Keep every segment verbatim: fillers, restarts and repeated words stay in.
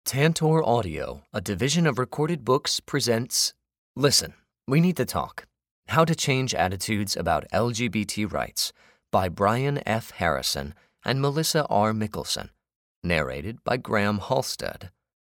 Tantor Audio, a division of Recorded Books, presents Listen, We Need to Talk: How to Change Attitudes About L G B T Rights by Brian F. Harrison and Melissa R. Mickelson, narrated by Graham Halstead.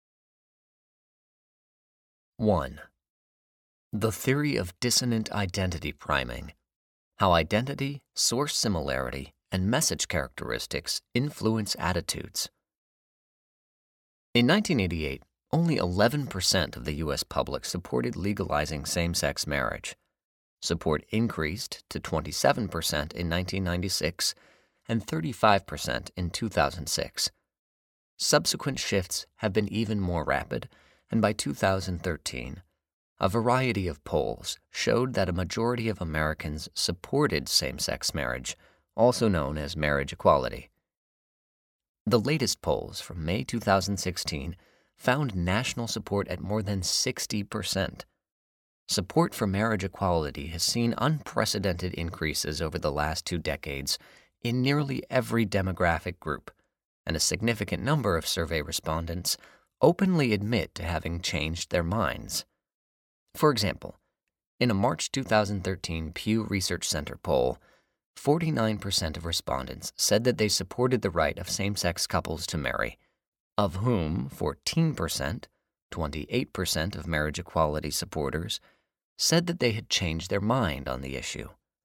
one. The Theory of Dissonant Identity Priming: How Identity, Source Similarity, and Message Characteristics Influence Attitudes. In nineteen eighty-eight, only eleven percent of the U S public supported legalizing same-sex marriage. Support increased to twenty-seven percent in nineteen ninety-six and thirty-five percent in two thousand six. Subsequent shifts have been even more rapid, and by two thousand thirteen, a variety of polls showed that a majority of Americans supported same-sex marriage, also known as marriage equality. The latest polls from May two thousand sixteen found national support at more than sixty percent. Support for marriage equality has seen unprecedented increases over the last two decades in nearly every demographic group, and a significant number of survey respondents openly admit to having changed their minds. For example, in a March two thousand thirteen Pew Research Center poll, forty-nine percent of respondents said that they supported the right of same-sex couples to marry, of whom fourteen percent, twenty-eight percent of marriage equality supporters, said that they had changed their mind on the issue.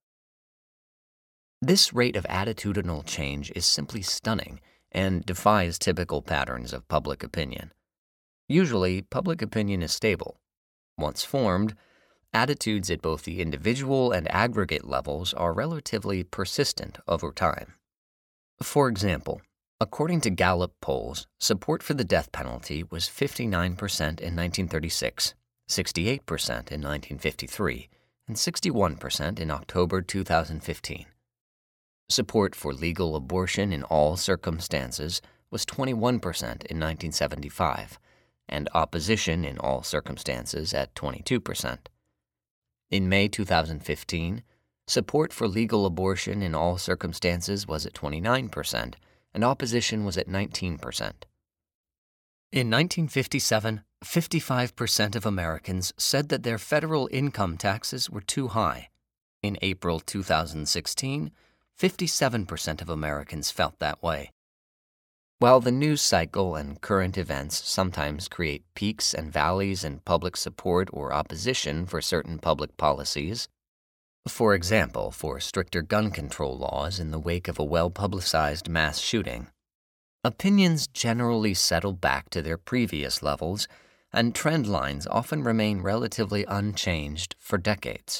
This rate of attitudinal change is simply stunning and defies typical patterns of public opinion. Usually, public opinion is stable. Once formed, attitudes at both the individual and aggregate levels are relatively persistent over time. For example, according to Gallup polls, support for the death penalty was fifty-nine percent in nineteen thirty-six, sixty-eight percent in nineteen fifty-three, and sixty-one percent in October two thousand fifteen. Support for legal abortion in all circumstances was twenty-one percent in nineteen seventy-five, and opposition in all circumstances at twenty-two percent. In May two thousand fifteen, support for legal abortion in all circumstances was at twenty-nine percent, and opposition was at nineteen percent. In nineteen fifty-seven, fifty-five percent of Americans said that their federal income taxes were too high. In April two thousand sixteen, fifty-seven percent of Americans felt that way. While the news cycle and current events sometimes create peaks and valleys in public support or opposition for certain public policies, for example, for stricter gun control laws in the wake of a well-publicized mass shooting, opinions generally settle back to their previous levels, and trend lines often remain relatively unchanged for decades.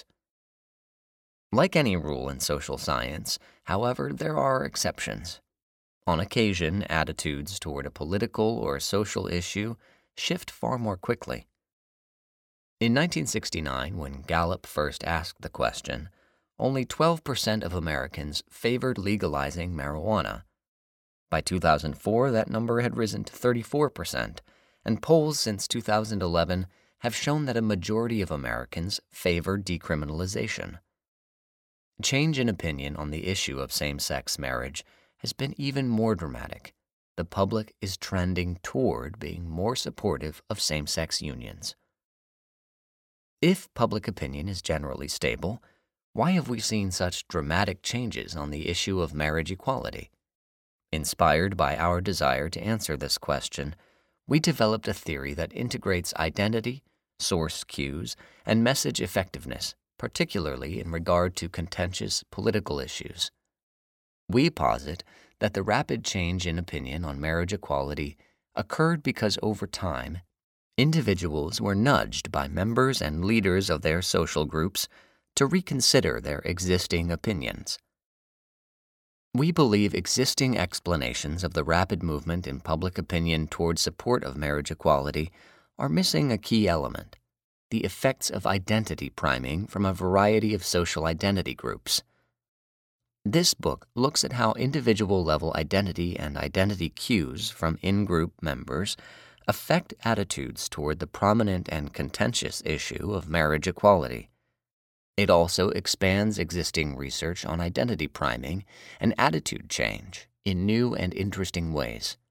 Like any rule in social science, however, there are exceptions. On occasion, attitudes toward a political or social issue shift far more quickly. In nineteen sixty-nine, when Gallup first asked the question, only twelve percent of Americans favored legalizing marijuana. By two thousand four, that number had risen to thirty-four percent, and polls since two thousand eleven have shown that a majority of Americans favor decriminalization. Change in opinion on the issue of same-sex marriage has been even more dramatic. The public is trending toward being more supportive of same-sex unions. If public opinion is generally stable, why have we seen such dramatic changes on the issue of marriage equality? Inspired by our desire to answer this question, we developed a theory that integrates identity, source cues, and message effectiveness, particularly in regard to contentious political issues. We posit that the rapid change in opinion on marriage equality occurred because over time, individuals were nudged by members and leaders of their social groups to reconsider their existing opinions. We believe existing explanations of the rapid movement in public opinion toward support of marriage equality are missing a key element: the effects of identity priming from a variety of social identity groups. This book looks at how individual-level identity and identity cues from in-group members affect attitudes toward the prominent and contentious issue of marriage equality. It also expands existing research on identity priming and attitude change in new and interesting ways.